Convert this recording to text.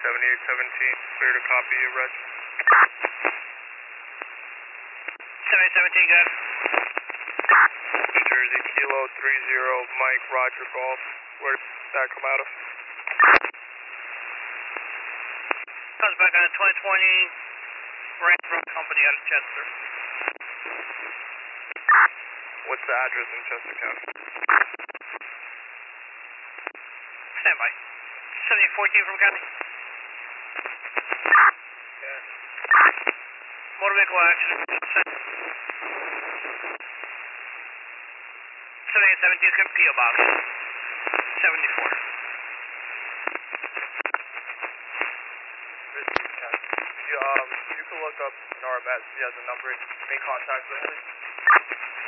7817, clear to copy, Reg. 7817, good. New Jersey, Kilo 30, Mike, Roger, Golf. Where did that come out of? Comes back on a 2020 Ranch Road Company out of Chester. What's the address in Chester County? Stand by. 7814 from County. Yeah. Motor vehicle accident. 7817 is going to P.O. Box. 74. You can look up Norm as he has a number and make contact with him.